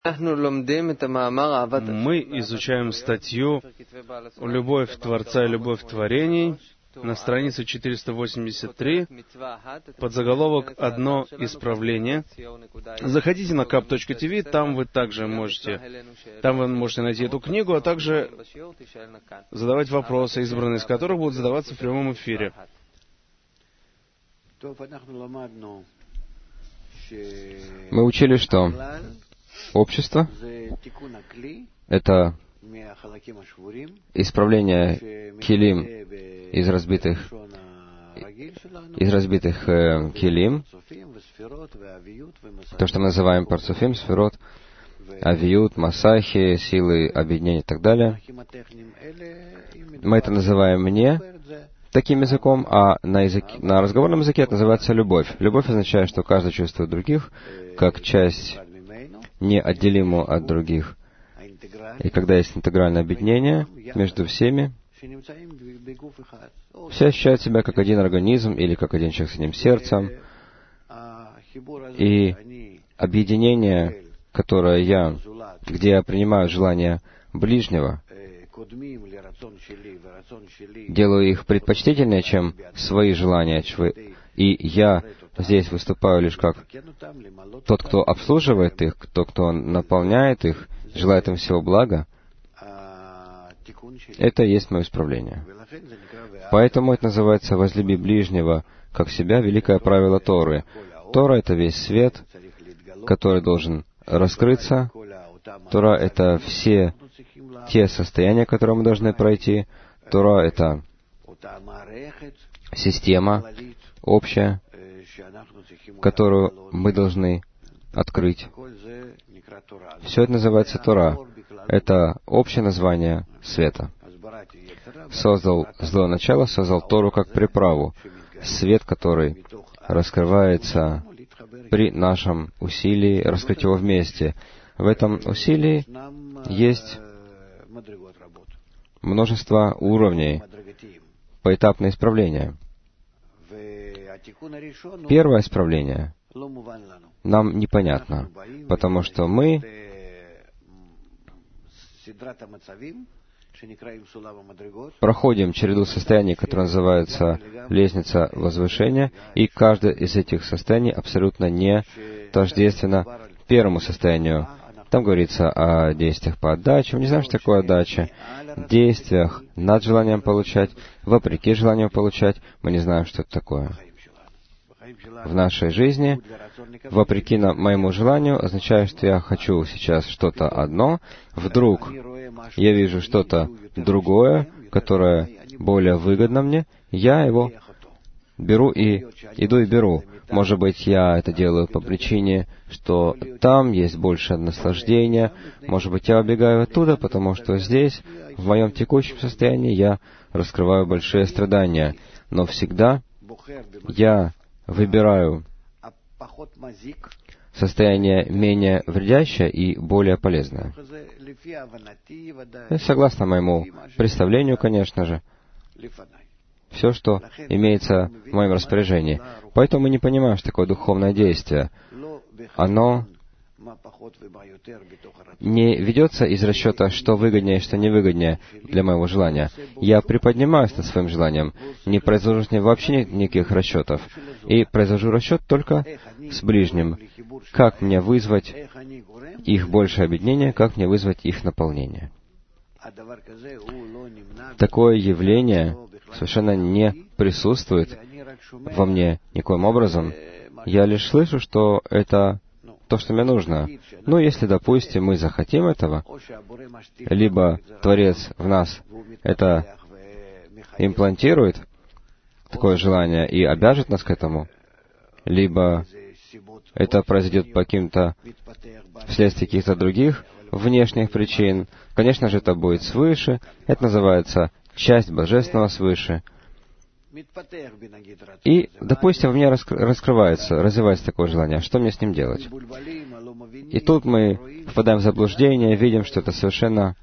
Мы изучаем статью «Любовь Творца и любовь творений» на странице 483, подзаголовок «Одно исправление». Заходите на kap.tv, там вы можете найти эту книгу, а также задавать вопросы, избранные из которых будут задаваться в прямом эфире. Мы учили, что общество — это исправление килим из разбитых килим, то, что мы называем парцуфим, сферот, авиют, масахи, силы объединения и так далее. Мы это называем не таким языком, а на разговорном языке это называется любовь. Любовь означает, что каждый чувствует других как часть неотделимую от других. И когда есть интегральное объединение между всеми, все ощущают себя как один организм или как один человек с одним сердцем. И объединение, где я принимаю желания ближнего, делаю их предпочтительнее, чем свои желания, и я здесь выступаю лишь как тот, кто обслуживает их, тот, кто наполняет их, желает им всего блага. Это и есть мое исправление. Поэтому это называется «возлюби ближнего, как себя», великое правило Торы. Тора — это весь свет, который должен раскрыться. Тора — это все те состояния, которые мы должны пройти. Тора — это система общая, которую мы должны открыть. Все это называется Тора. Это общее название света. Создал злое начало, создал Тору как приправу. Свет, который раскрывается при нашем усилии раскрыть его вместе. В этом усилии есть множество уровней, поэтапное исправление. Первое исправление нам непонятно, потому что мы проходим череду состояний, которые называются лестница возвышения, и каждое из этих состояний абсолютно не тождественно первому состоянию. Там говорится о действиях по отдаче. Мы не знаем, что такое отдача. Действиях над желанием получать, вопреки желанию получать. Мы не знаем, что это такое. В нашей жизни, вопреки моему желанию, означает, что я хочу сейчас что-то одно, вдруг я вижу что-то другое, которое более выгодно мне, я его беру и иду и беру. Может быть, я это делаю по причине, что там есть больше наслаждения. Может быть, я убегаю оттуда, потому что здесь, в моем текущем состоянии, я раскрываю большие страдания. Но всегда я выбираю состояние менее вредящее и более полезное. И согласно моему представлению, конечно же, все, что имеется в моем распоряжении. Поэтому мы не понимаем, что такое духовное действие. Оно не ведется из расчета, что выгоднее и что невыгоднее для моего желания. Я приподнимаюсь над своим желанием, не произвожу с ним вообще никаких расчетов, и произвожу расчет только с ближним. Как мне вызвать их большее объединение, как мне вызвать их наполнение. Такое явление совершенно не присутствует во мне никоим образом. Я лишь слышу, что это то, что мне нужно. Ну, если, допустим, мы захотим этого, либо Творец в нас это имплантирует, такое желание, и обяжет нас к этому, либо это произойдет по вследствие каких-то других внешних причин. Конечно же, это будет свыше. Это называется часть Божественного свыше. И, допустим, в мне развивается такое желание. Что мне с ним делать? И тут мы впадаем в заблуждение, видим, что это совершенно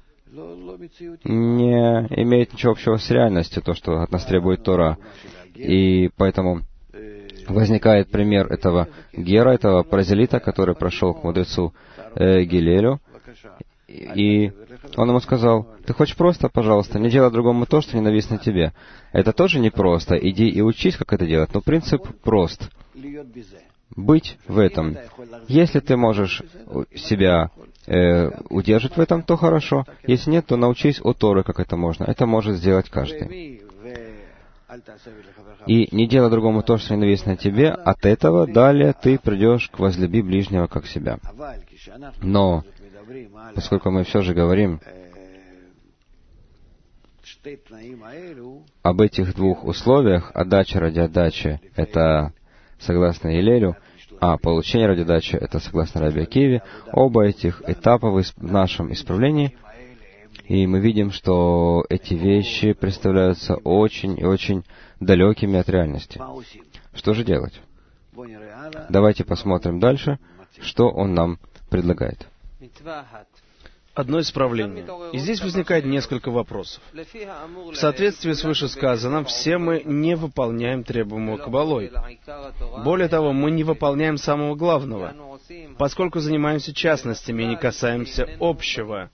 не имеет ничего общего с реальностью, то, что от нас требует Тора. И поэтому возникает пример этого Гера, этого прозелита, который прошел к мудрецу Гилелю, и он ему сказал: «Ты хочешь просто, пожалуйста, не делай другому то, что ненавистно тебе». Это тоже непросто. Иди и учись, как это делать. Но принцип прост. Быть в этом. Если ты можешь себя удержать в этом, то хорошо. Если нет, то научись у Торы, как это можно. Это может сделать каждый. И не делай другому то, что ненавистно тебе, от этого далее ты придешь к возлюби ближнего как себя. Но, поскольку мы все же говорим об этих двух условиях, отдача ради отдачи — это согласно Гилелю, а получение ради отдачи — это согласно Раби Акиве, оба этих этапа в нашем исправлении, и мы видим, что эти вещи представляются очень и очень далекими от реальности. Что же делать? Давайте посмотрим дальше, что он нам предлагает. Одно исправление. И здесь возникает несколько вопросов. В соответствии с вышесказанным, все мы не выполняем требуемого Каббалой. Более того, мы не выполняем самого главного, поскольку занимаемся частностями и не касаемся общего.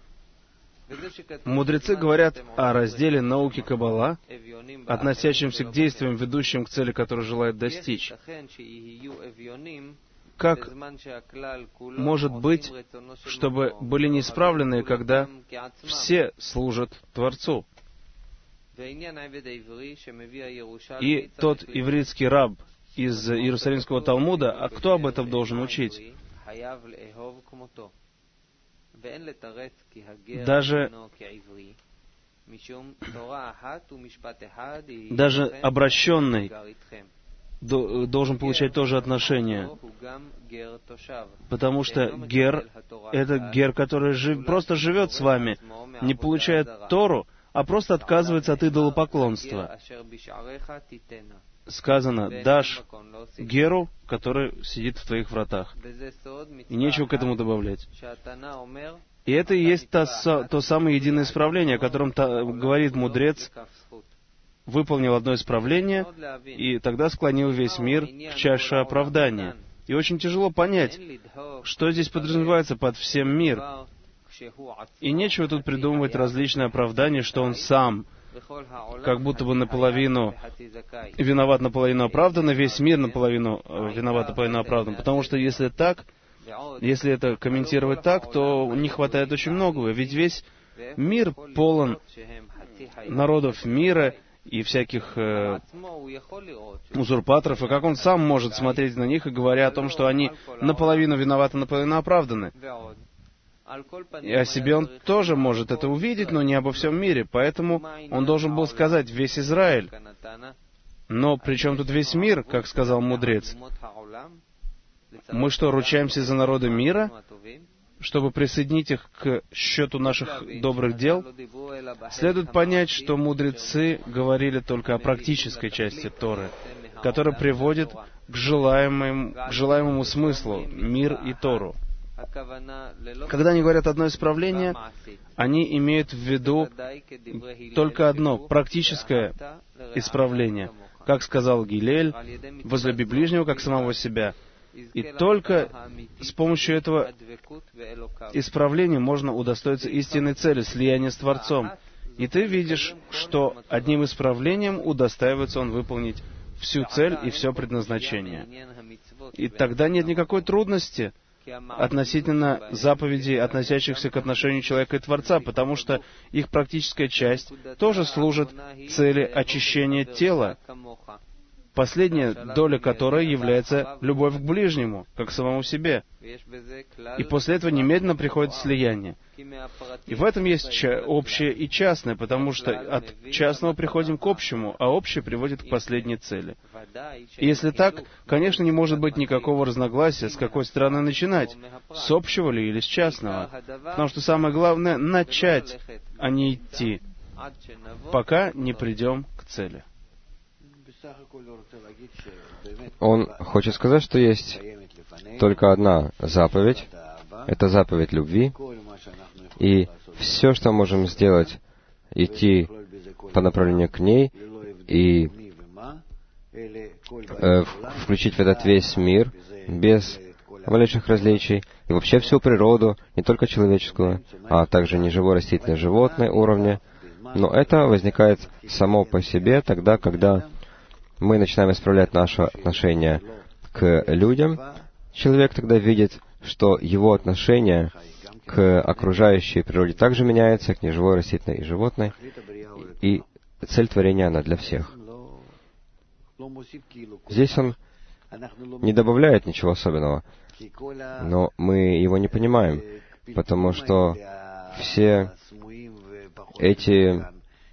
Мудрецы говорят о разделе науки Каббала, относящемся к действиям, ведущим к цели, которую желают достичь. Как может быть, чтобы были неисправленные, когда все служат Творцу? И тот ивритский раб из Иерусалимского Талмуда, а кто об этом должен учить? Даже обращенный должен получать тоже отношение. Потому что гер — это гер, который просто живет с вами, не получает Тору, а просто отказывается от идолопоклонства. Сказано: «Дашь геру, который сидит в твоих вратах». И нечего к этому добавлять. И это и есть то самое единое исправление, о котором говорит мудрец: выполнил одно исправление, и тогда склонил весь мир к чаше оправдания. И очень тяжело понять, что здесь подразумевается под всем мир. И нечего тут придумывать различные оправдания, что он сам как будто бы наполовину виноват, наполовину оправдан, и весь мир наполовину виноват, наполовину оправдан. Потому что если так, если это комментировать так, то не хватает очень многого. Ведь весь мир полон народов мира и всяких узурпаторов, и как он сам может смотреть на них и говоря о том, что они наполовину виноваты, наполовину оправданы. И о себе он тоже может это увидеть, но не обо всем мире. Поэтому он должен был сказать: весь Израиль. Но при чем тут весь мир, как сказал мудрец? Мы что, ручаемся за народы мира, чтобы присоединить их к счету наших добрых дел? Следует понять, что мудрецы говорили только о практической части Торы, которая приводит к желаемому смыслу — мир и Тору. Когда они говорят одно исправление, они имеют в виду только одно — практическое исправление. Как сказал Гилель: «Возлюби ближнего, как самого себя». И только с помощью этого исправления можно удостоиться истинной цели — слияния с Творцом. И ты видишь, что одним исправлением удостаивается он выполнить всю цель и все предназначение. И тогда нет никакой трудности относительно заповедей, относящихся к отношению человека и Творца, потому что их практическая часть тоже служит цели очищения тела, последняя доля которой является любовь к ближнему, как к самому себе. И после этого немедленно приходит слияние. И в этом есть общее и частное, потому что от частного приходим к общему, а общее приводит к последней цели. И если так, конечно, не может быть никакого разногласия, с какой стороны начинать, с общего ли или с частного. Потому что самое главное — начать, а не идти, пока не придем к цели. Он хочет сказать, что есть только одна заповедь, это заповедь любви, и все, что можем сделать, идти по направлению к ней и включить в этот весь мир без малейших различий, и вообще всю природу, не только человеческую, а также неживой растительный животный уровне. Но это возникает само по себе тогда, когда мы начинаем исправлять наше отношение к людям. Человек тогда видит, что его отношение к окружающей природе также меняется, к неживой растительной и животной, и цель творения, она для всех. Здесь он не добавляет ничего особенного, но мы его не понимаем, потому что все эти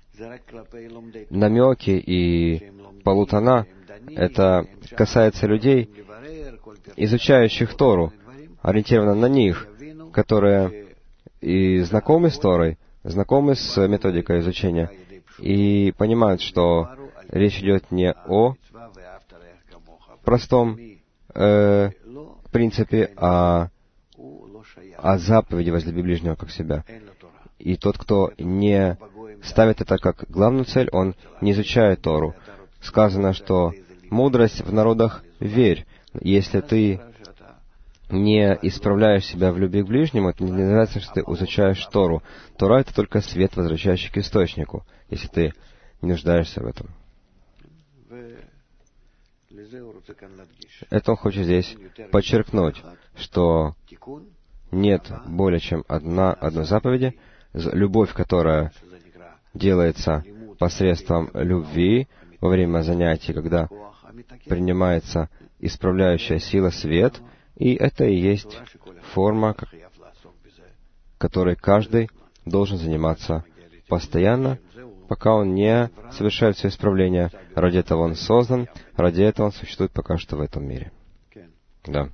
намеки и полутона, это касается людей, изучающих Тору, ориентировано на них, которые и знакомы с Торой, знакомы с методикой изучения, и понимают, что речь идет не о простом принципе, а заповеди возлюби ближнего как себя. И тот, кто не ставит это как главную цель, он не изучает Тору. Сказано, что мудрость в народах верь. Если ты не исправляешь себя в любви к ближнему, это не называется, что ты изучаешь Тору. Тора — это только свет, возвращающий к источнику, если ты не нуждаешься в этом. Это он хочет здесь подчеркнуть, что нет более чем одной заповеди, любовь, которая делается посредством любви во время занятий, когда принимается исправляющая сила свет, и это и есть форма, которой каждый должен заниматься постоянно, пока он не совершает все исправления. Ради этого он создан, ради этого он существует пока что в этом мире. Да.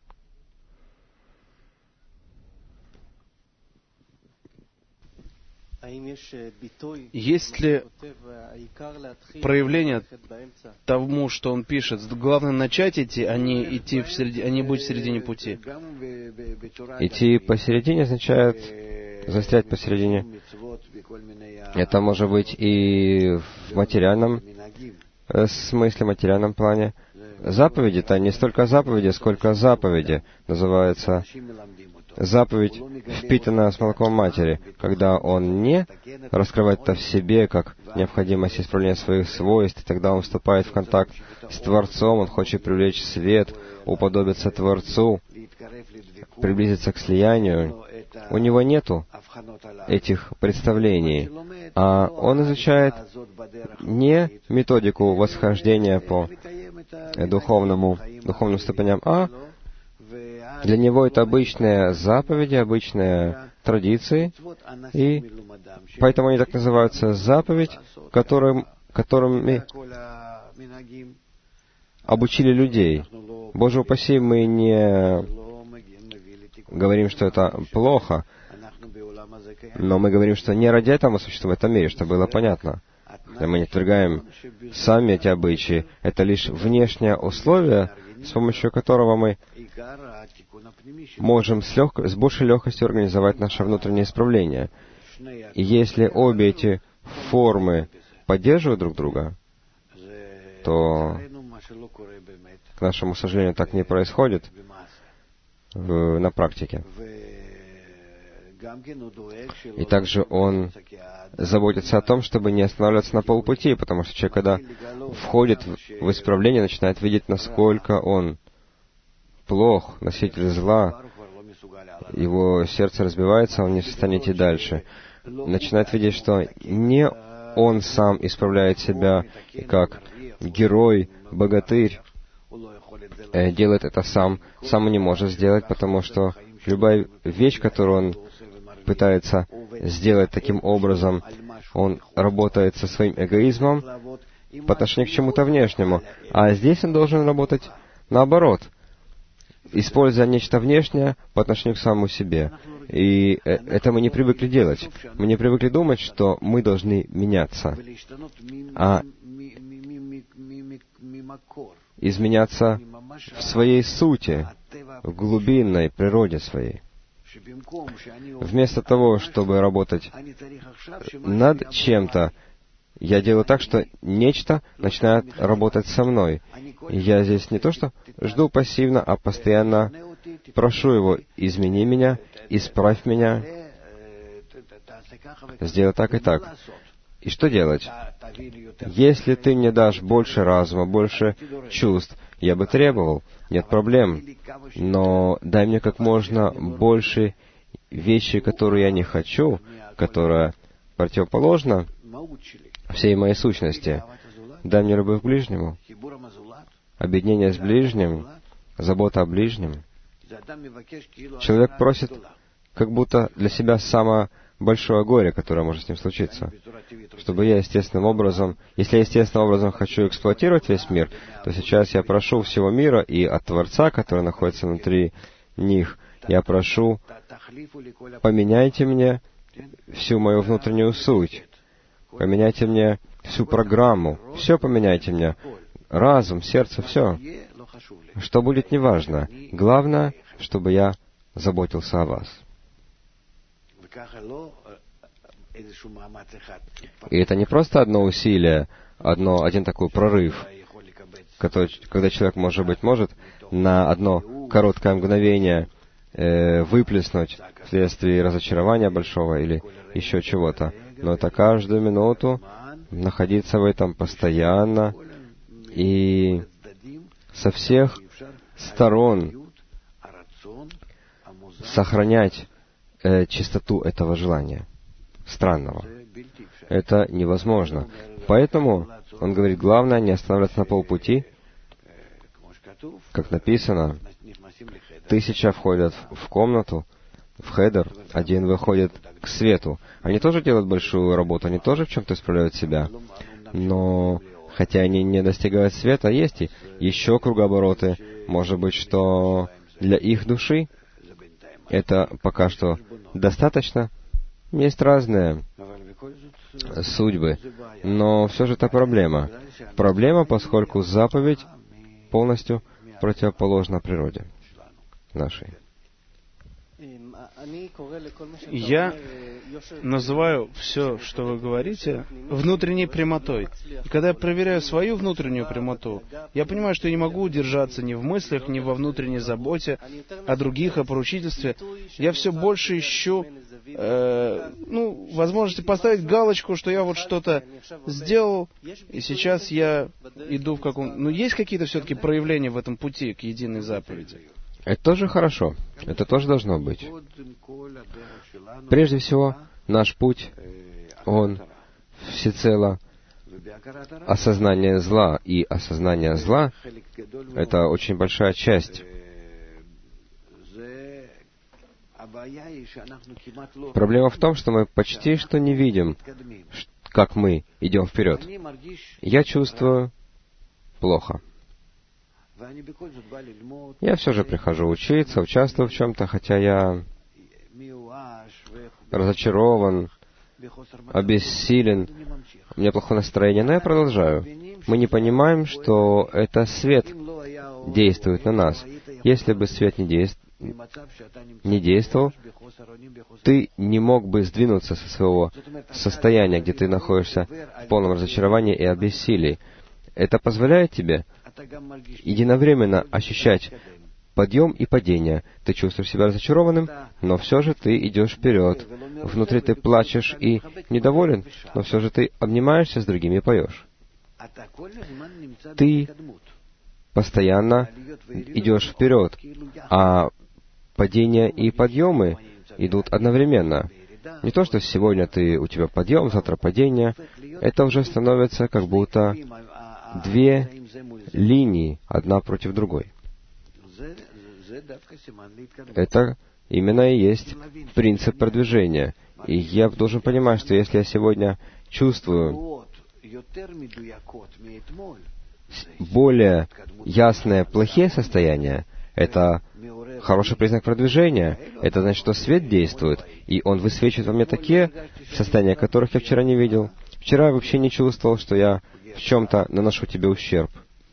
Есть ли проявление тому, что он пишет? Главное начать идти, а не идти в середине, а не быть в середине пути. Идти посередине означает застрять посередине. Это может быть и в материальном смысле, материальном плане. Заповеди — это не столько заповеди, сколько заповеди. Называется заповедь, впитанная с молоком матери, когда он не раскрывает это в себе как необходимость исправления своих свойств, и тогда он вступает в контакт с Творцом, он хочет привлечь свет, уподобиться Творцу, приблизиться к слиянию. У него нету этих представлений, а он изучает не методику восхождения по духовным ступеням, а для него это обычные заповеди, обычные традиции, и поэтому они так называются заповедь, которыми обучили людей. Боже упаси, мы не говорим, что это плохо, но мы говорим, что не ради этого мы существуем в этом мире, чтобы было понятно. Мы не отвергаем сами эти обычаи. Это лишь внешнее условие, с помощью которого мы можем с большей легкостью организовать наше внутреннее исправление. И если обе эти формы поддерживают друг друга, то, к нашему сожалению, так не происходит на практике. И также он заботится о том, чтобы не останавливаться на полпути, потому что человек, когда входит в исправление, начинает видеть, насколько он плох, носитель зла, его сердце разбивается, он не в состоянии идти дальше. Начинает видеть, что не он сам исправляет себя как герой, богатырь, делает это сам он не может сделать, потому что любая вещь, которую он пытается сделать таким образом, он работает со своим эгоизмом по отношению к чему-то внешнему. А здесь он должен работать наоборот, используя нечто внешнее по отношению к самому себе. И это мы не привыкли делать. Мы не привыкли думать, что мы должны меняться, а изменяться в своей сути, в глубинной природе своей. Вместо того, чтобы работать над чем-то, я делаю так, что нечто начинает работать со мной. И я здесь не то, что жду пассивно, а постоянно прошу Его, измени меня, исправь меня, сделай так и так. И что делать? Если Ты мне дашь больше разума, больше чувств, я бы требовал, нет проблем. Но дай мне как можно больше вещи, которые я не хочу, которая противоположна всей моей сущности. Дай мне любовь к ближнему, объединение с ближним, забота о ближнем. Человек просит как будто для себя самое большое горе, которое может с ним случиться. Чтобы я естественным образом, если я естественным образом хочу эксплуатировать весь мир, то сейчас я прошу всего мира и от Творца, который находится внутри них, я прошу, поменяйте мне всю мою внутреннюю суть, поменяйте мне всю программу, все поменяйте мне, разум, сердце, все. Что будет, неважно. Главное, чтобы я заботился о вас. И это не просто одно усилие, один такой прорыв, когда человек, может на одно короткое мгновение выплеснуть вследствие разочарования большого или еще чего-то. Но это каждую минуту находиться в этом постоянно и со всех сторон сохранять чистоту этого желания, странного. Это невозможно. Поэтому, он говорит, главное не останавливаться на полпути. Как написано, 1000 входят в комнату, в хедер, 1 выходит к свету. Они тоже делают большую работу, они тоже в чем-то исправляют себя. Но, хотя они не достигают света, есть и еще кругообороты. Может быть, что для их души это пока что достаточно. Есть разные судьбы, но все же это проблема. Проблема, поскольку заповедь полностью противоположна природе нашей. Я называю все, что вы говорите, внутренней прямотой. И когда я проверяю свою внутреннюю прямоту, я понимаю, что я не могу удержаться ни в мыслях, ни во внутренней заботе о других, о поручительстве. Я все больше ищу возможности поставить галочку, что я вот что-то сделал, и сейчас я иду в каком... Но есть какие-то все-таки проявления в этом пути к единой заповеди? Это тоже хорошо. Это тоже должно быть. Прежде всего, наш путь, он всецело осознание зла. И осознание зла — это очень большая часть. Проблема в том, что мы почти что не видим, как мы идем вперед. Я чувствую плохо. Я все же прихожу учиться, участвую в чем-то, хотя я разочарован, обессилен, у меня плохое настроение, но я продолжаю. Мы не понимаем, что это свет действует на нас. Если бы свет не действовал, ты не мог бы сдвинуться со своего состояния, где ты находишься в полном разочаровании и обессилии. Это позволяет тебе единовременно ощущать подъем и падение. Ты чувствуешь себя разочарованным, но все же ты идешь вперед. Внутри ты плачешь и недоволен, но все же ты обнимаешься с другими и поешь. Ты постоянно идешь вперед, а падения и подъемы идут одновременно. Не то, что сегодня у тебя подъем, завтра падение. Это уже становится как будто 2 линии, одна против другой. Это именно и есть принцип продвижения. И я должен понимать, что если я сегодня чувствую более ясные плохие состояния, это хороший признак продвижения. Это значит, что свет действует, и он высвечивает во мне такие состояния, которых я вчера не видел. Вчера я вообще не чувствовал, что я в чем-то наношу тебе ущерб.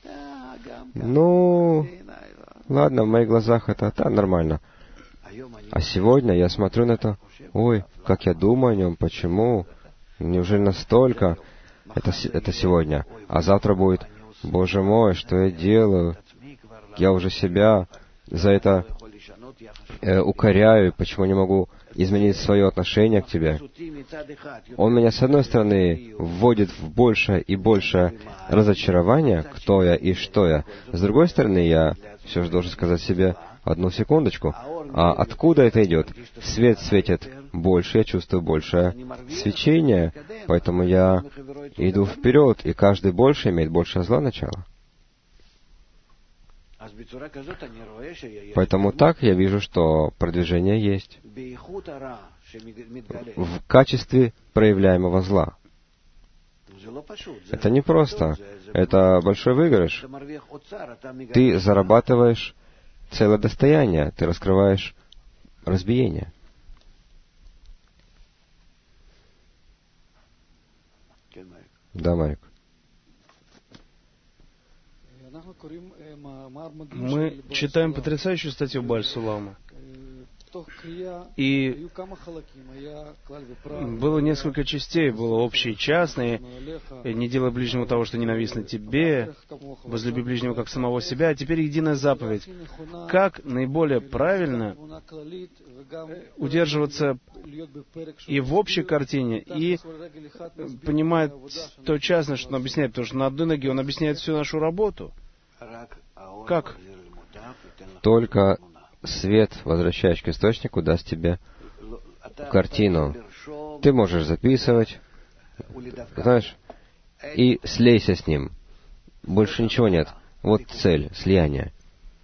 Ладно, в моих глазах это нормально. А сегодня я смотрю на это, ой, как я думаю о нем, почему? Неужели настолько? Это сегодня. А завтра будет, Боже мой, что я делаю? Я уже себя за это укоряю, почему не могу изменить свое отношение к Тебе. Он меня, с одной стороны, вводит в большее и большее разочарование, кто я и что я. С другой стороны, я все же должен сказать себе, одну секундочку, а откуда это идет? Свет светит больше, я чувствую большее свечение, поэтому я иду вперед, и каждый больше имеет большее зло начало. Поэтому так я вижу, что продвижение есть в качестве проявляемого зла. Это не просто. Это большой выигрыш. Ты зарабатываешь целое достояние, ты раскрываешь разбиение. Да, Марик. Мы читаем потрясающую статью Бааль Сулама. И было несколько частей, было общее и частное. Не делай ближнему того, что ненавистно тебе, возлюби ближнего как самого себя. А теперь единая заповедь. Как наиболее правильно удерживаться и в общей картине, и понимать то частное, что он объясняет, потому что на одной ноге он объясняет всю нашу работу. Как? Только свет, возвращающий к источнику, даст тебе картину. Ты можешь записывать, знаешь, и слейся с ним. Больше ничего нет. Вот цель, слияние.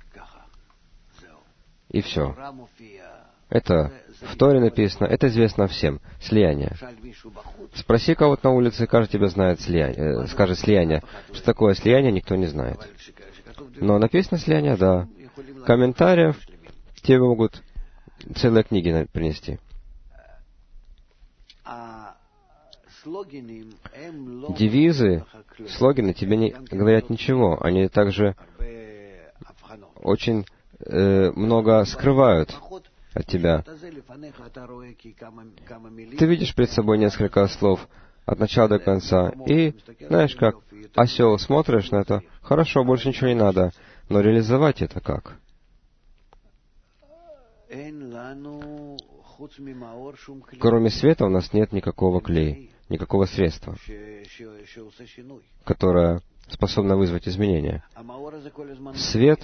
И все. Это в Торе написано, это известно всем. Слияние. Спроси кого-то на улице, каждый тебя знает слияние, скажет слияние. Что такое слияние, никто не знает. Но написано слияние, да. Комментариев тебе могут целые книги принести. Девизы, слоганы тебе не говорят ничего. Они также очень много скрывают от тебя. Ты видишь перед собой несколько слов от начала до конца, и, знаешь, как осел, смотришь на это, хорошо, больше ничего не надо, но реализовать это как? Кроме света у нас нет никакого клея, никакого средства, которое способно вызвать изменения. Свет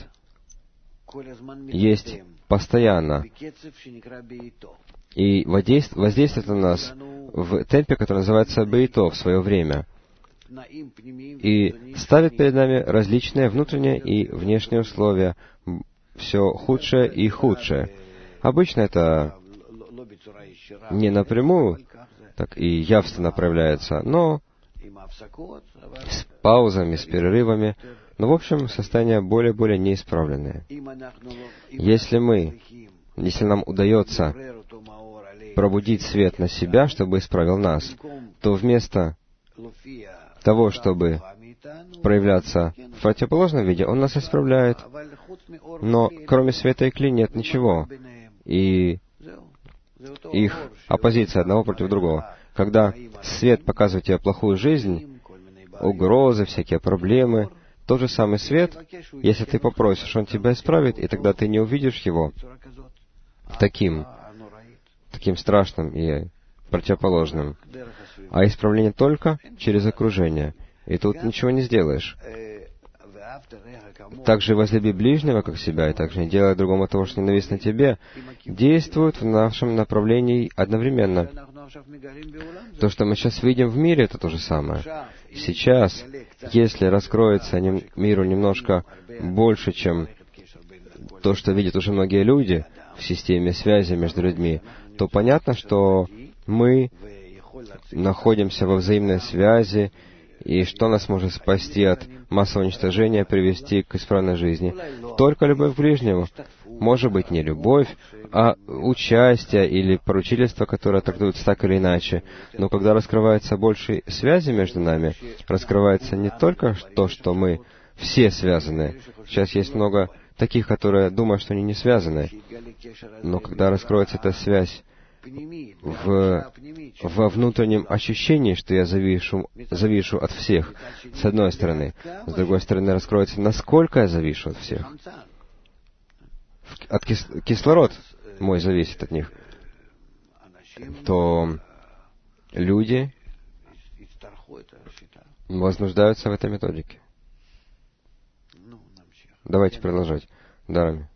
есть постоянно и воздействует на нас в темпе, который называется бейто, в свое время, и ставит перед нами различные внутренние и внешние условия, все худшее и худшее. Обычно это не напрямую, так и явственно проявляется, но с паузами, с перерывами, но, в общем, состояние более-более неисправленное. Если нам удается пробудить свет на себя, чтобы исправил нас, то вместо того, чтобы проявляться в противоположном виде, он нас исправляет. Но кроме света и кли нет ничего. И их оппозиция одного против другого. Когда свет показывает тебе плохую жизнь, угрозы, всякие проблемы, тот же самый свет, если ты попросишь, он тебя исправит, и тогда ты не увидишь его таким страшным и противоположным. А исправление только через окружение. И тут ничего не сделаешь. Также возлюби ближнего, как себя, и также не делай другому того, что ненавистно тебе, действует в нашем направлении одновременно. То, что мы сейчас видим в мире, это то же самое. Сейчас, если раскроется миру немножко больше, чем то, что видят уже многие люди в системе связи между людьми, то понятно, что мы находимся во взаимной связи, и что нас может спасти от массового уничтожения, привести к исправной жизни? Только любовь к ближнему. Может быть, не любовь, а участие или поручительство, которое трактуется так или иначе. Но когда раскрывается больше связи между нами, раскрывается не только то, что мы все связаны. Сейчас есть много таких, которые думают, что они не связаны. Но когда раскроется эта связь во внутреннем ощущении, что я завишу от всех, с одной стороны. С другой стороны, раскроется, насколько я завишу от всех. кислород мой зависит от них, то люди вознуждаются в этой методике. Давайте продолжать. Дарами.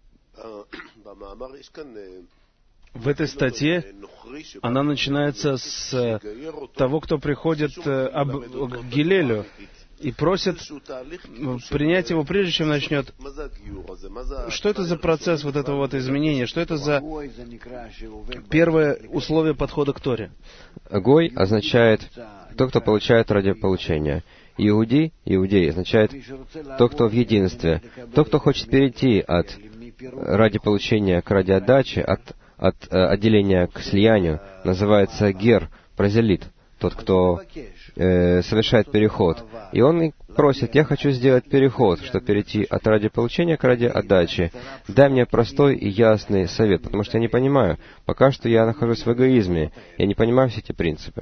В этой статье она начинается с того, кто приходит к Гилелю и просит принять его, прежде чем начнет. Что это за процесс вот этого вот изменения? Что это за первое условие подхода к Торе? Гой означает тот, кто получает ради получения. Иудей означает тот, кто в единстве. Тот, кто хочет перейти от ради получения к ради отдачи, от отделения к слиянию, называется гер, прозелит, тот, кто совершает переход. И он и просит: я хочу сделать переход, чтобы перейти от ради получения к ради отдачи. Дай мне простой и ясный совет, потому что я не понимаю. Пока что я нахожусь в эгоизме, я не понимаю все эти принципы.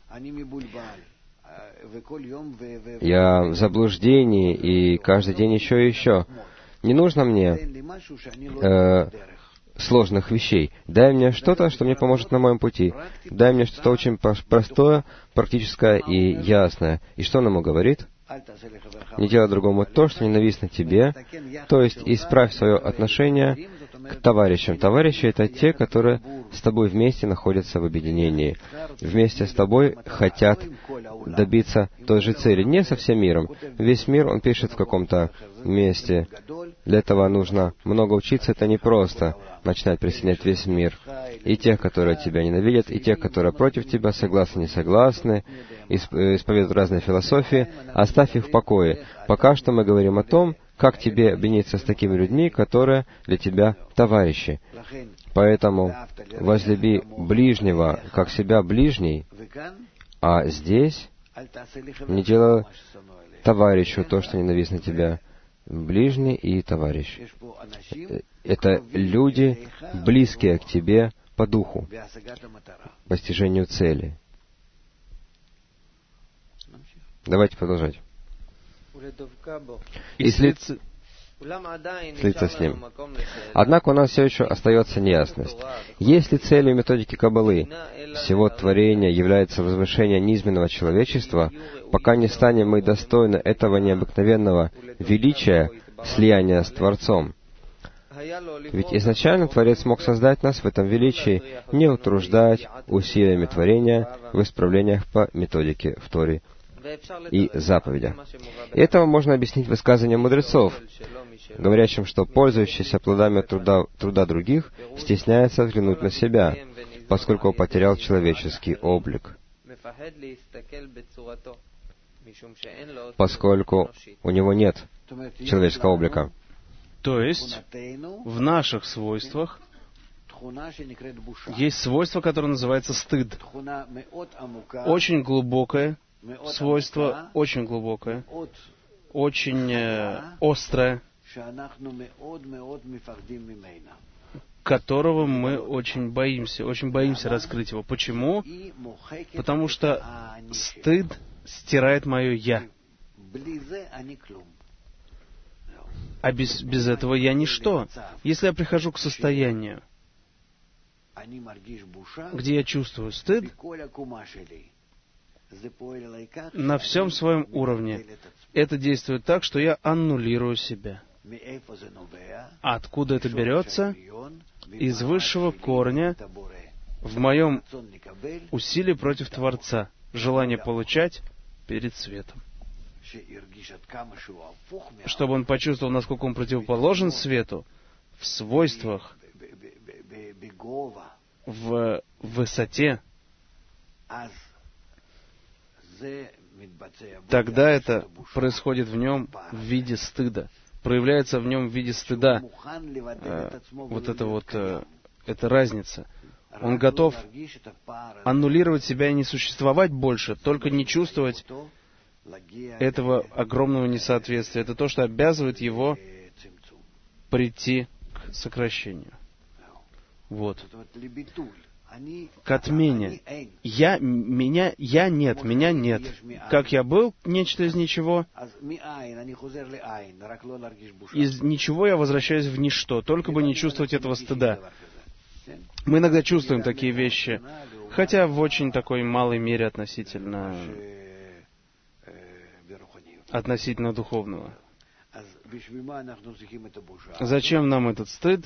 Я в заблуждении, и каждый день еще и еще. Не нужно мне сложных вещей. Дай мне что-то, что мне поможет на моем пути. Дай мне что-то очень простое, практическое и ясное. И что он ему говорит? Не делай другому то, что ненавистно тебе, то есть исправь свое отношение к товарищам. Товарищи — это те, которые с тобой вместе находятся в объединении. Вместе с тобой хотят добиться той же цели. Не со всем миром. Весь мир, он пишет в каком-то месте. Для этого нужно много учиться. Это непросто начинать присоединять весь мир. И тех, которые тебя ненавидят, и тех, которые против тебя, согласны, не согласны, исповедуют разные философии. Оставь их в покое. Пока что мы говорим о том, как тебе объединиться с такими людьми, которые для тебя товарищи. Поэтому возлюби ближнего, как себя ближний, а здесь не делай товарищу то, что ненавистно тебя. Ближний и товарищ. Это люди, близкие к тебе по духу, постижению цели. Давайте продолжать. И слиться с ним. Однако у нас все еще остается неясность. Если целью методики Каббалы всего творения является возвышение низменного человечества, пока не станем мы достойны этого необыкновенного величия слияния с Творцом. Ведь изначально Творец мог создать нас в этом величии, не утруждать усилиями творения в исправлениях по методике в Торе и заповедях. И этого можно объяснить высказанием мудрецов, говорящим, что пользующийся плодами труда других стесняется взглянуть на себя, поскольку потерял человеческий облик, поскольку у него нет человеческого облика. То есть, в наших свойствах есть свойство, которое называется стыд. Очень глубокое свойство, очень глубокое, очень острое, которого мы очень боимся раскрыть его. Почему? Потому что стыд стирает мое «я». А без этого я ничто. Если я прихожу к состоянию, где я чувствую стыд, на всем своем уровне, это действует так, что я аннулирую себя. А откуда это берется? Из высшего корня в моем усилии против Творца, желание получать перед светом. Чтобы он почувствовал, насколько он противоположен свету в свойствах, в высоте, тогда это происходит в нем в виде стыда, проявляется в нем в виде стыда. Эта разница. Он готов аннулировать себя и не существовать больше, только не чувствовать этого огромного несоответствия. Это то, что обязывает его прийти к сокращению. Вот. к отмене. Я нет, меня нет. Как я был нечто из ничего, из ничего я возвращаюсь в ничто, только бы не чувствовать этого стыда. Мы иногда чувствуем такие вещи, хотя в очень такой малой мере относительно духовного. Зачем нам этот стыд?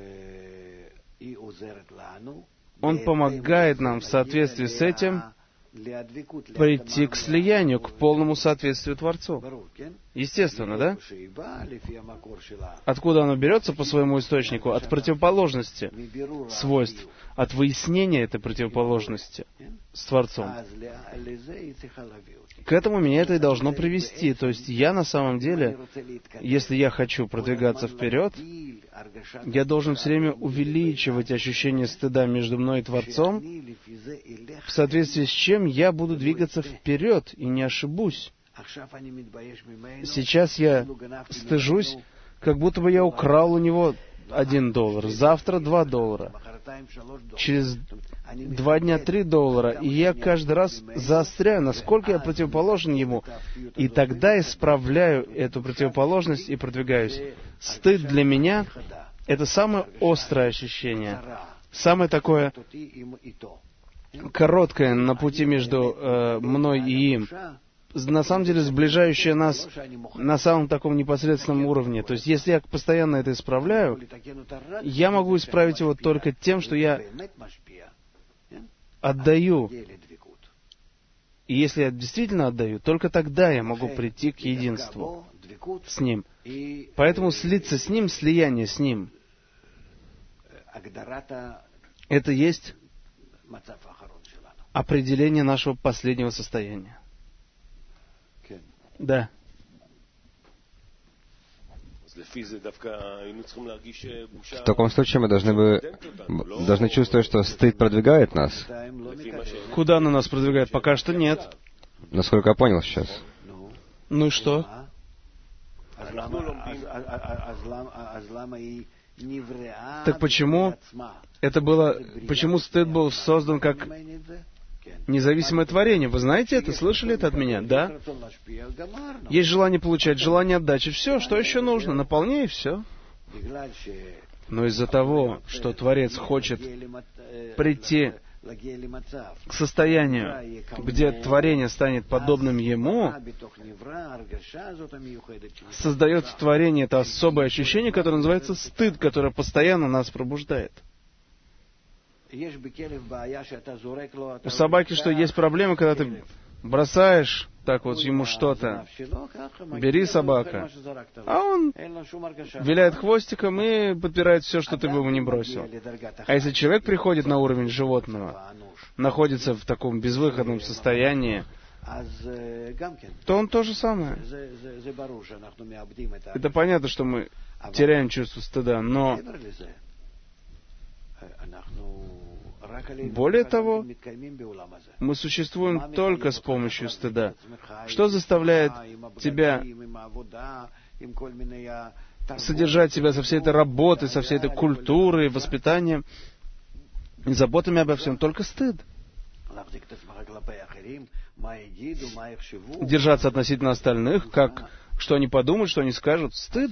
Он помогает нам в соответствии с этим прийти к слиянию, к полному соответствию Творцу. Естественно, да? Откуда оно берется по своему источнику? От противоположности свойств, от выяснения этой противоположности с Творцом. К этому меня это и должно привести. То есть я на самом деле, если я хочу продвигаться вперед, я должен все время увеличивать ощущение стыда между мной и Творцом, в соответствии с чем я буду двигаться вперед и не ошибусь. Сейчас я стыжусь, как будто бы я украл у него $1, завтра $2, через 2 дня $3, и я каждый раз заостряю, насколько я противоположен ему, и тогда исправляю эту противоположность и продвигаюсь. Стыд для меня — это самое острое ощущение, самое такое короткое на пути между мной и им, на самом деле сближающее нас на самом таком непосредственном уровне. То есть, если я постоянно это исправляю, я могу исправить его только тем, что я отдаю. И если я действительно отдаю, только тогда я могу прийти к единству с Ним. Поэтому слиться с Ним, слияние с Ним, это есть определение нашего последнего состояния. Да. В таком случае мы должны чувствовать, что стыд продвигает нас. Куда она нас продвигает? Пока что нет. Насколько я понял сейчас. Ну и что? Так почему почему стыд был создан как независимое творение? Вы знаете это? Слышали это от меня? Да? Есть желание получать, желание отдачи. Все, что еще нужно? Наполняй, и все. Но из-за того, что Творец хочет прийти к состоянию, где творение станет подобным Ему, создает в творении это особое ощущение, которое называется стыд, которое постоянно нас пробуждает. У собаки что, есть проблема, когда ты бросаешь так вот ему что-то? Бери, собака. А он виляет хвостиком и подпирает все, что ты бы ему не бросил. А если человек приходит на уровень животного, находится в таком безвыходном состоянии, то он то же самое. Это понятно, что мы теряем чувство стыда, но более того, мы существуем только с помощью стыда. Что заставляет тебя содержать себя со всей этой работой, со всей этой культурой, воспитанием и заботами обо всем? Только стыд. Держаться относительно остальных, что они подумают, что они скажут. Стыд.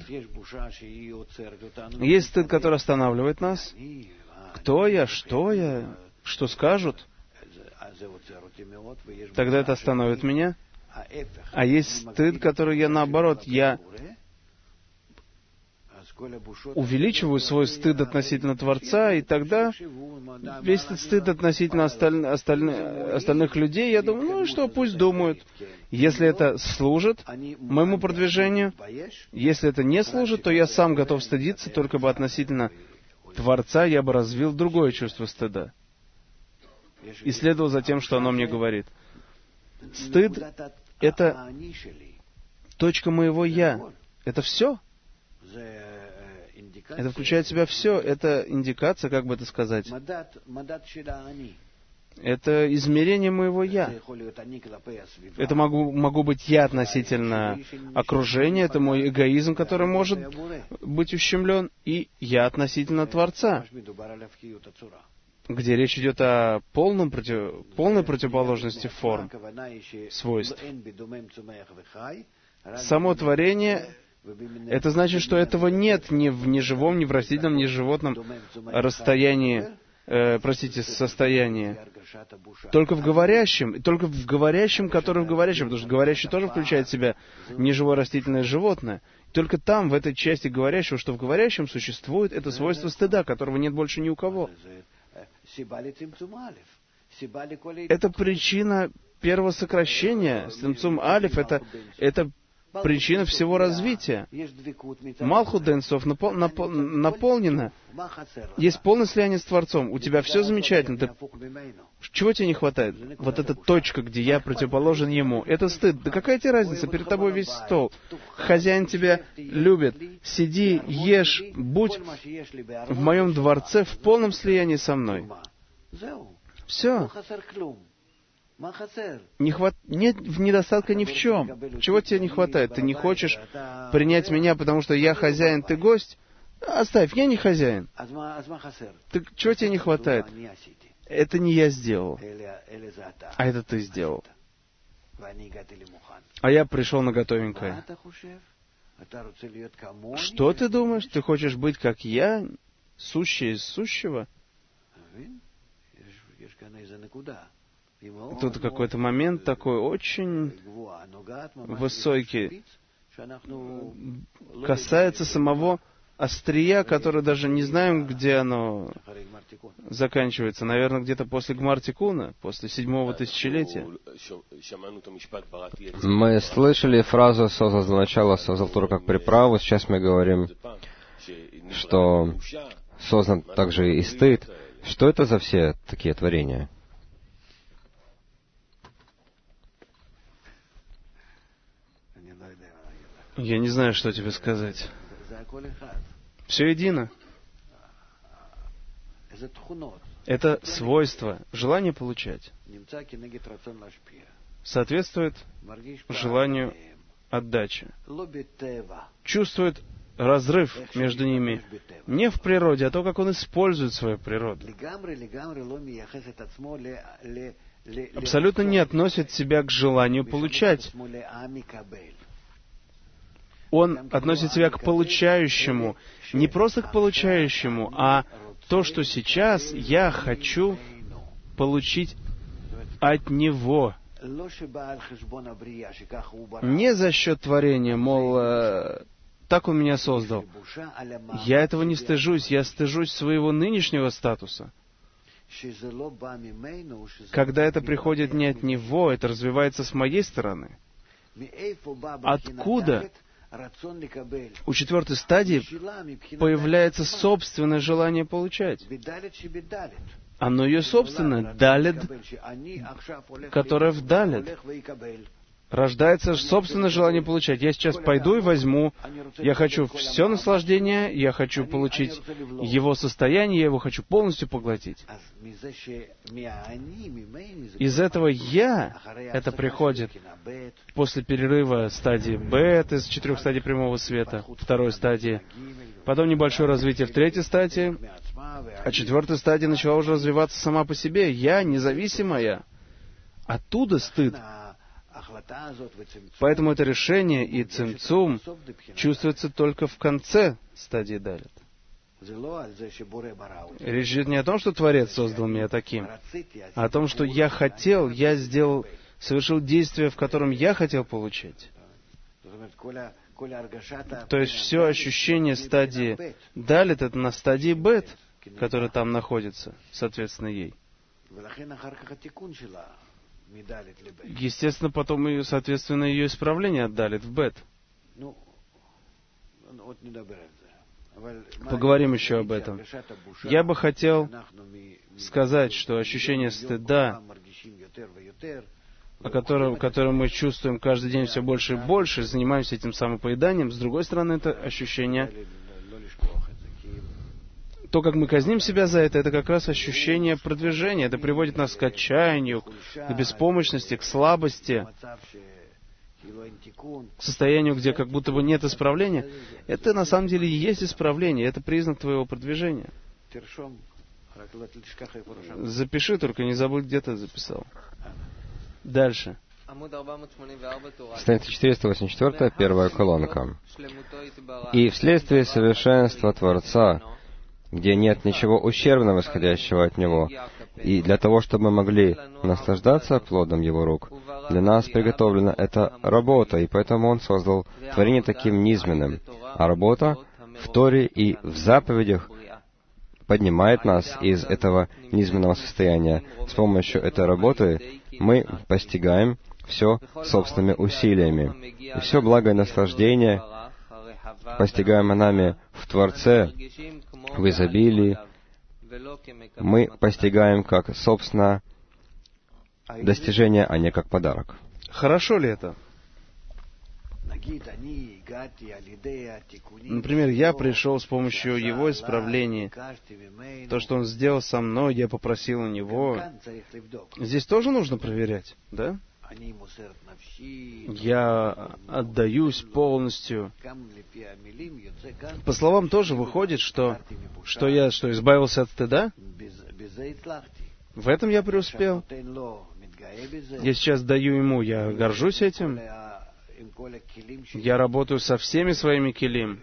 Есть стыд, который останавливает нас. Кто я, что скажут? Тогда это остановит меня. А есть стыд, который я наоборот, я увеличиваю свой стыд относительно Творца, и тогда весь этот стыд относительно остальных людей, я думаю, ну и что, пусть думают. Если это служит моему продвижению, если это не служит, то я сам готов стыдиться, только бы относительно Творца я бы развил другое чувство стыда и следовал за тем, что оно мне говорит. Стыд — это точка моего «я». Это все. Это включает в себя все. Это индикация, как бы это сказать. Это измерение моего «я». Это могу быть я относительно окружения, это мой эгоизм, который может быть ущемлен, и я относительно Творца. где речь идет о полной противоположности форм, свойств. Само творение, это значит, что этого нет ни в живом, ни в растительном, ни в животном состоянии. Только в говорящем, который в говорящем, потому что говорящий тоже включает в себя неживое растительное животное. Только там, в этой части говорящего, что в говорящем существует это свойство стыда, которого нет больше ни у кого. Это причина первого сокращения. Цимцум алиф, это причина всего развития. Малхут Эйн-Соф наполнена. Есть полное слияние с Творцом. У тебя все замечательно. Чего тебе не хватает? Вот эта точка, где я противоположен Ему. Это стыд. Да какая тебе разница? Перед тобой весь стол. Хозяин тебя любит. Сиди, ешь, будь в моем дворце в полном слиянии со мной. Все. Нет недостатка ни в чем. Чего тебе не хватает? Ты не хочешь принять меня, потому что я хозяин, ты гость? Оставь, я не хозяин. Чего тебе не хватает? Это не я сделал, а это ты сделал. А я пришел на готовенькое. Что ты думаешь? Ты хочешь быть как я, сущее из сущего? Тут какой-то момент такой очень высокий, касается самого острия, которое даже не знаем, где оно заканчивается. Наверное, где-то после Гмар-Тикуна, после 7-го тысячелетия. Мы слышали фразу «создал для начала, создал Тору как приправу». Сейчас мы говорим, что создан также и стыд. Что это за все такие творения? Я не знаю, что тебе сказать. Все едино. Это свойство, желание получать, соответствует желанию отдачи. Чувствует разрыв между ними не в природе, а то, как он использует свою природу. Абсолютно не относит себя к желанию получать. Он относит себя к получающему, не просто к получающему, а то, что сейчас я хочу получить от Него. Не за счет творения, мол, так Он меня создал. Я этого не стыжусь, я стыжусь своего нынешнего статуса. Когда это приходит не от Него, это развивается с моей стороны. Откуда у 4-й стадии появляется собственное желание получать? Оно ее собственное, далед, которое в далед. Рождается собственное желание получать. Я сейчас пойду и возьму. Я хочу все наслаждение, я хочу получить его состояние, я его хочу полностью поглотить. Из этого это приходит после перерыва стадии бет, из 4 стадий прямого света, 2-й стадии. Потом небольшое развитие в 3-й стадии, а 4-я стадия начала уже развиваться сама по себе. Я независимая. Оттуда стыд. Поэтому это решение и цимцум чувствуется только в конце стадии далит. Речь идет не о том, что Творец создал меня таким, а о том, что я хотел, я совершил действие, в котором я хотел получать. То есть все ощущение стадии далит, это на стадии бет, которая там находится, соответственно, ей. Естественно, потом, соответственно, ее исправление отдалит в бет. Поговорим еще об этом. Я бы хотел сказать, что ощущение стыда, которое мы чувствуем каждый день все больше и больше, занимаемся этим самопоеданием, с другой стороны, это ощущение... То, как мы казним себя за это как раз ощущение продвижения. Это приводит нас к отчаянию, к беспомощности, к слабости, к состоянию, где как будто бы нет исправления. Это на самом деле и есть исправление. Это признак твоего продвижения. Запиши, только не забудь, где ты записал. Дальше. Страница 484, первая колонка. «И вследствие совершенства Творца, где нет ничего ущербного, исходящего от Него, и для того, чтобы мы могли наслаждаться плодом Его рук, для нас приготовлена эта работа, и поэтому Он создал творение таким низменным. А работа в Торе и в заповедях поднимает нас из этого низменного состояния. С помощью этой работы мы постигаем все собственными усилиями. И все благо и наслаждение, постигаемое нами в Творце, в изобилии, мы постигаем как, собственно, достижение, а не как подарок». Хорошо ли это? Например, я пришел с помощью Его исправления. То, что Он сделал со мной, я попросил у Него. Здесь тоже нужно проверять, да? Я отдаюсь полностью. По словам тоже выходит, что я избавился от стыда? В этом я преуспел. Я сейчас даю Ему, я горжусь этим. Я работаю со всеми своими келим.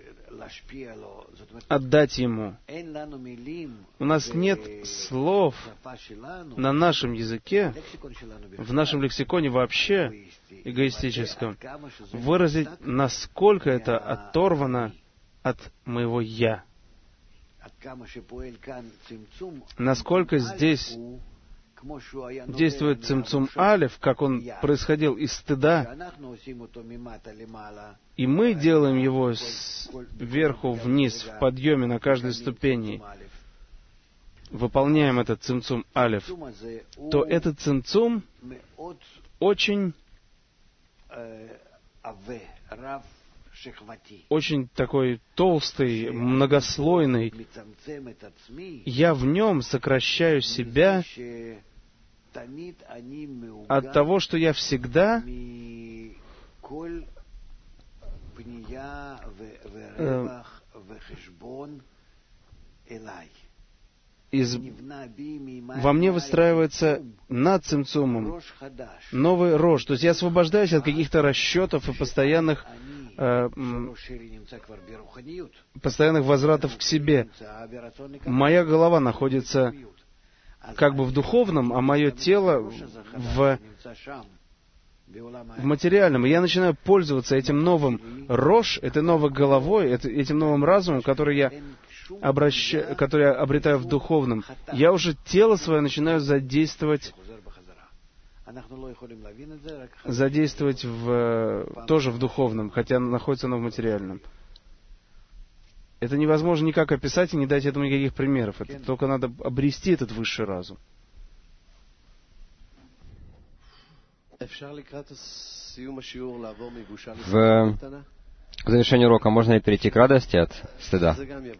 Отдать Ему. У нас нет слов на нашем языке, в нашем лексиконе вообще эгоистическом, выразить, насколько это оторвано от моего «я». Насколько здесь действует цимцум алеф, как он происходил из стыда, и мы делаем его сверху вниз, в подъеме на каждой ступени, выполняем этот цимцум алеф, то этот цимцум очень такой толстый, многослойный. Я в нем сокращаю себя от того, что я всегда во мне выстраивается над цимцумом новый рош. То есть я освобождаюсь от каких-то расчетов и постоянных возвратов к себе. Моя голова находится как бы в духовном, а мое тело в материальном. И я начинаю пользоваться этим новым рош, этой новой головой, этим новым разумом, который я обретаю в духовном. Я уже тело свое начинаю задействовать тоже в духовном, хотя находится оно в материальном. Это невозможно никак описать и не дать этому никаких примеров. Это только надо обрести этот высший разум. В завершении урока можно ли перейти к радости от стыда?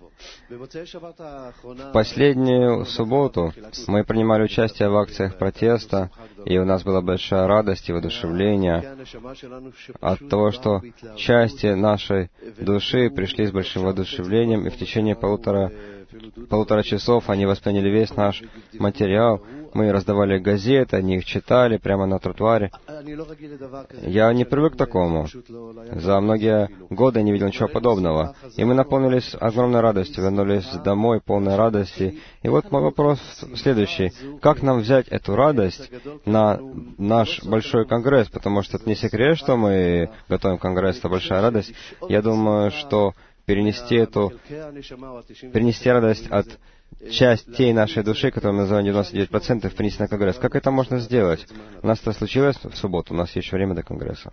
В последнюю субботу мы принимали участие в акциях протеста, и у нас была большая радость и воодушевление от того, что части нашей души пришли с большим воодушевлением, и в течение полутора часов они восприняли весь наш материал. Мы раздавали газеты, они их читали прямо на тротуаре. Я не привык к такому. За многие годы не видел ничего подобного. И мы наполнились огромной радостью, вернулись домой полной радости. И вот мой вопрос следующий. Как нам взять эту радость на наш большой конгресс? Потому что это не секрет, что мы готовим конгресс, это большая радость. Я думаю, что перенести радость от частей нашей души, которую мы называем 99%, принести на конгресс. Как это можно сделать? У нас это случилось в субботу, у нас есть еще время до конгресса.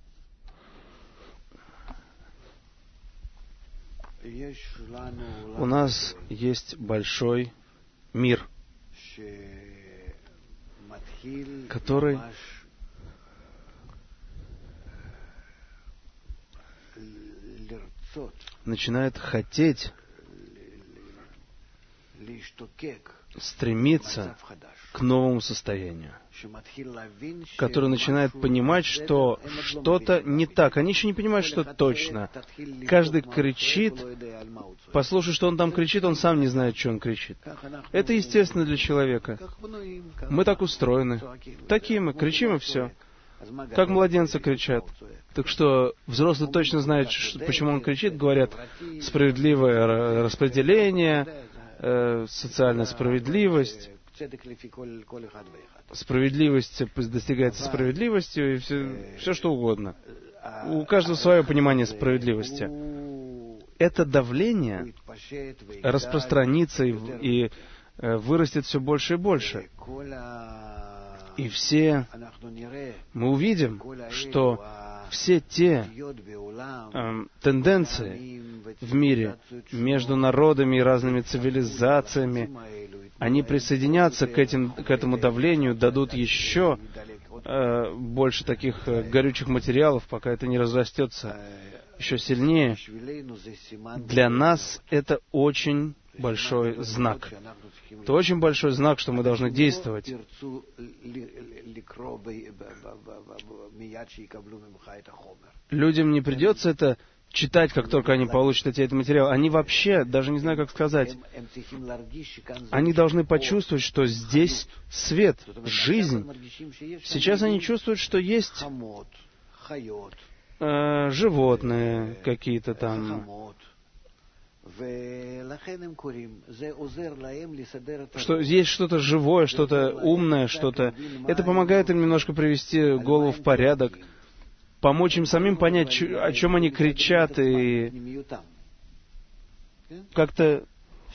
У нас есть большой мир, который начинает хотеть стремится к новому состоянию, который начинает понимать, что что-то не так. Они еще не понимают, что точно. Каждый кричит. Послушай, что он там кричит, он сам не знает, что он кричит. Это естественно для человека. Мы так устроены. Такие мы. Кричим и все. Как младенцы кричат. Так что взрослый точно знает, почему он кричит. Говорят, справедливое распределение, социальная справедливость. Справедливость достигается справедливостью и все что угодно. У каждого свое понимание справедливости. Это давление распространится и вырастет все больше и больше. И мы увидим, что все те тенденции в мире между народами и разными цивилизациями, они присоединятся к этому давлению, дадут еще больше таких горючих материалов, пока это не разрастется еще сильнее. Для нас это очень большой знак. Это очень большой знак, что мы должны действовать. Людям не придется это читать, как только они получат этот материал. Они вообще, даже не знаю, как сказать, они должны почувствовать, что здесь свет, жизнь. Сейчас они чувствуют, что есть животные какие-то там, что есть что-то живое, что-то умное, что-то. Это помогает им немножко привести голову в порядок, помочь им самим понять, о чем они кричат, и как-то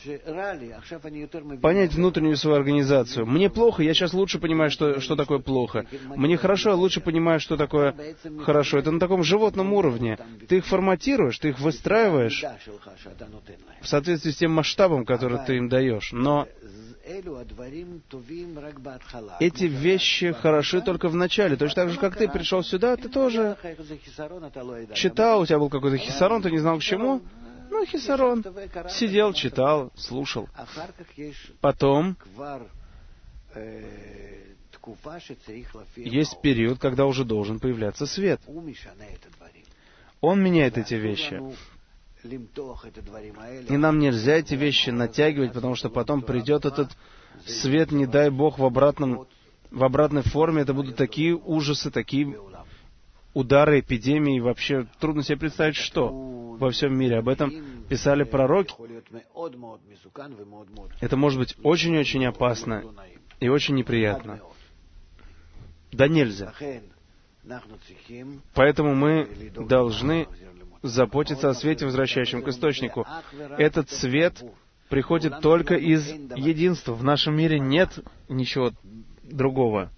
понять внутреннюю свою организацию. Мне плохо, я сейчас лучше понимаю, что такое плохо. Мне хорошо, я лучше понимаю, что такое хорошо. Это на таком животном уровне. Ты их форматируешь, ты их выстраиваешь в соответствии с тем масштабом, который ты им даешь. Но эти вещи хороши только в начале. Точно так же, как ты пришел сюда, ты тоже читал, у тебя был какой-то хисарон, ты не знал к чему. Ну, хисарон. Сидел, читал, слушал. Потом есть период, когда уже должен появляться свет. Он меняет эти вещи. И нам нельзя эти вещи натягивать, потому что потом придет этот свет, не дай Бог, в обратной форме. Это будут такие ужасы, такие удары, эпидемии. Вообще трудно себе представить, что во всем мире. Об этом писали пророки. Это может быть очень-очень опасно и очень неприятно. Да нельзя. Поэтому мы должны заботиться о свете, возвращающем к источнику. Этот свет приходит только из единства. В нашем мире нет ничего другого.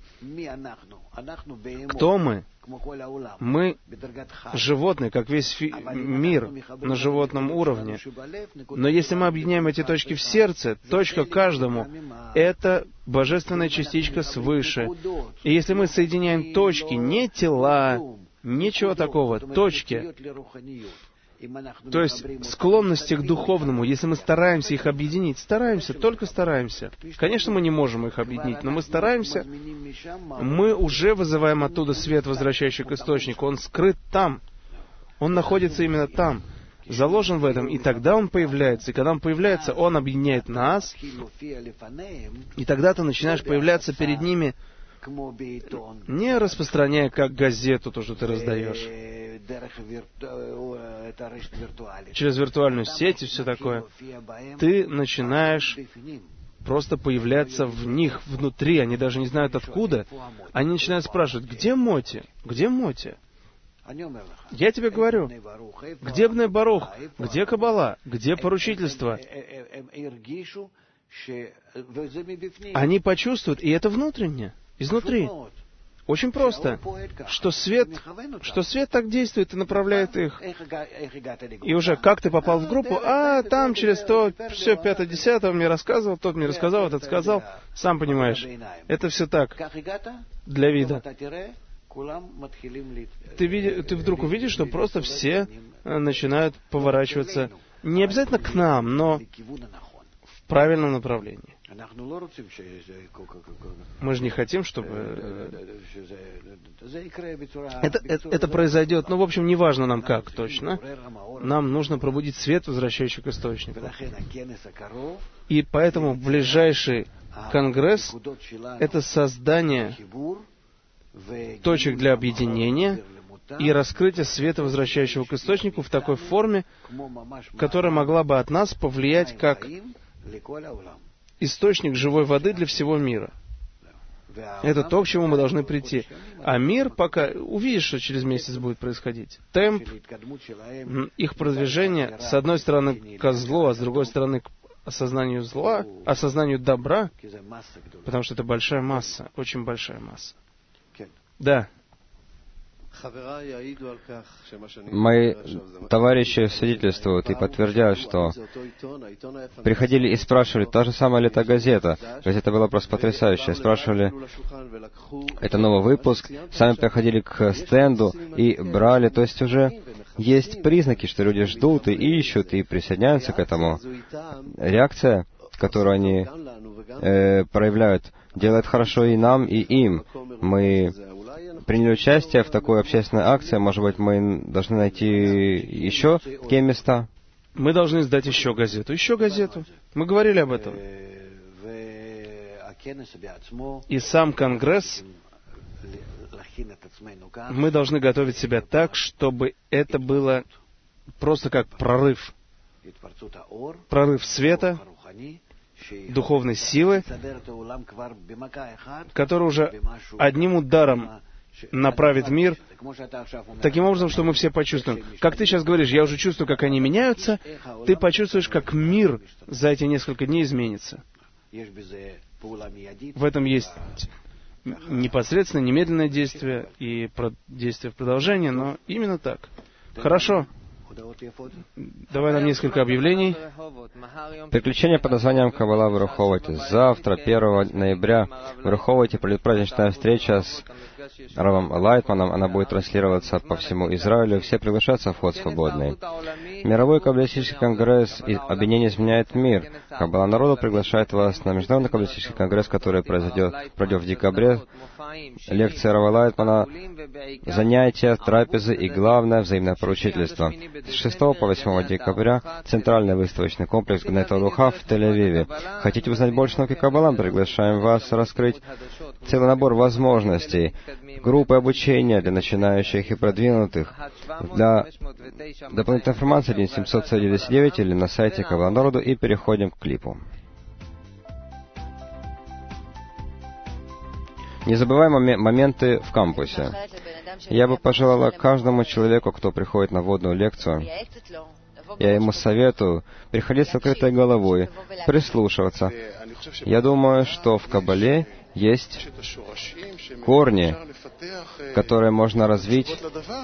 Кто мы? Мы животные, как весь мир на животном уровне. Но если мы объединяем эти точки в сердце, точка каждому — это божественная частичка свыше. И если мы соединяем точки, не тела, ничего такого, точки, то есть склонности к духовному, если мы стараемся их объединить, только стараемся. Конечно, мы не можем их объединить, но мы стараемся, мы уже вызываем оттуда свет, возвращающий к источнику. Он скрыт там. Он находится именно там, заложен в этом, и тогда он появляется. И когда он появляется, он объединяет нас, и тогда ты начинаешь появляться перед ними, не распространяя как газету, то, что ты раздаешь, через виртуальную сеть и все такое. Ты начинаешь просто появляться в них, внутри. Они даже не знают откуда. Они начинают спрашивать: где Моти? Где Моти? Я тебе говорю, где Бней Барух? Где Каббала? Где поручительство? Они почувствуют, и это внутренне, изнутри. Очень просто, что свет так действует и направляет их. И уже как ты попал в группу? Там через то, все, 5-10 мне рассказывал, тот мне рассказал, этот сказал. Сам понимаешь, это все так, для вида. Ты вдруг увидишь, что просто все начинают поворачиваться, не обязательно к нам, но в правильном направлении. Мы же не хотим, чтобы это произойдет. Ну, в общем, не важно нам как точно. Нам нужно пробудить свет, возвращающий к источнику. И поэтому ближайший конгресс — это создание точек для объединения и раскрытие света, возвращающего к источнику, в такой форме, которая могла бы от нас повлиять как источник живой воды для всего мира. Это то, к чему мы должны прийти. А мир пока... Увидишь, что через месяц будет происходить. Темп их продвижения, с одной стороны, к злу, а с другой стороны, к осознанию зла, осознанию добра, потому что это большая масса, очень большая масса. Да. Мои товарищи свидетельствуют и подтвердят, что приходили и спрашивали, та же самая ли это газета. Газета была просто потрясающая. Спрашивали, это новый выпуск, сами приходили к стенду и брали. То есть уже есть признаки, что люди ждут и ищут, и присоединяются к этому. Реакция, которую они проявляют, делает хорошо и нам, и им. Мы приняли участие в такой общественной акции. Может быть, мы должны найти еще такие места? Мы должны сдать еще газету. Еще газету. Мы говорили об этом. И сам Конгресс, мы должны готовить себя так, чтобы это было просто как прорыв. Прорыв света, духовной силы, который уже одним ударом направит мир таким образом, что мы все почувствуем. Как ты сейчас говоришь, я уже чувствую, как они меняются, ты почувствуешь, как мир за эти несколько дней изменится. В этом есть непосредственно немедленное действие и действие в продолжение, но именно так. Хорошо. Давай нам несколько объявлений. Приключение под названием «Каббала в Реховоте». Завтра, 1 ноября, в Реховоте пройдет праздничная встреча с Равом Лайтманом. Она будет транслироваться по всему Израилю. Все приглашаются, вход свободный. Мировой каббалистический конгресс и объединение изменяет мир. Каббала народу приглашает вас на Международный каббалистический конгресс, который пройдет в декабре. Лекции Рава Лайтмана, занятия, трапезы и, главное, взаимное поручительство. С 6 по 8 декабря Центральный выставочный комплекс Гнет Алуха в Тель-Авиве. Хотите узнать больше науки Каббала? Приглашаем вас раскрыть целый набор возможностей. Группы обучения для начинающих и продвинутых. Для дополнительной информации 1-700-199 или на сайте Каббала народу, и переходим к клипу. Незабываемые моменты в кампусе. Я бы пожелала каждому человеку, кто приходит на вводную лекцию, я ему советую приходить с открытой головой, прислушиваться. Я думаю, что в Каббале есть корни, которые можно развить,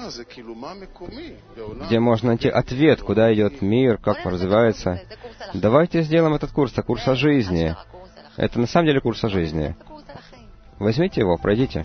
где можно найти ответ, куда идет мир, как он развивается. Давайте сделаем этот курс, это курс о жизни. Это на самом деле курс о жизни. Возьмите его, пройдите.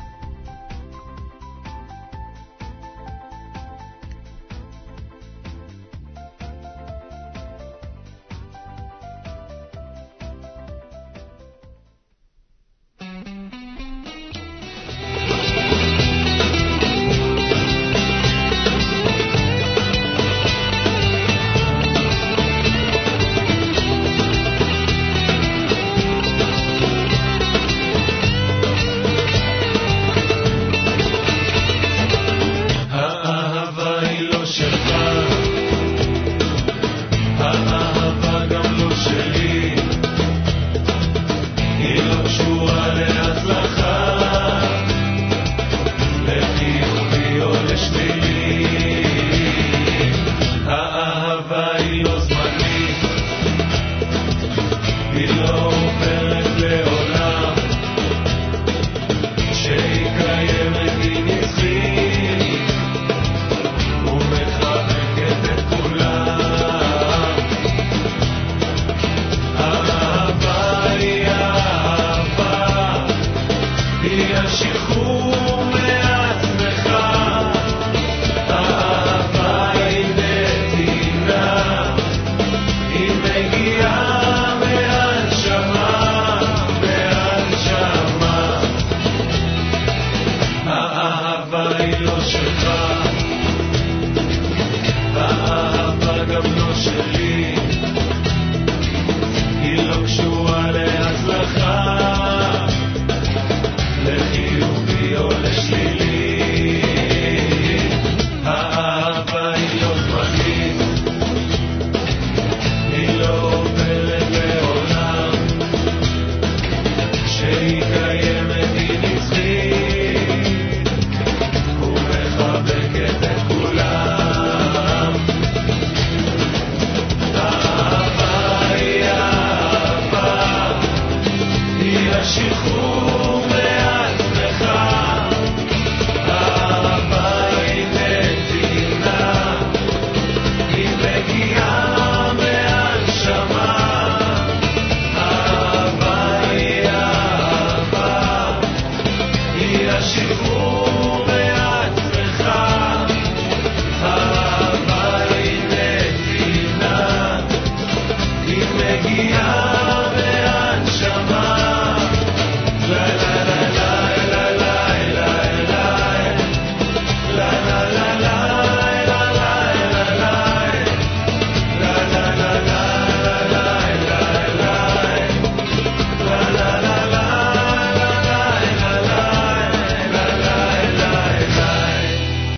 היא מגיעה מהשמיים השחרור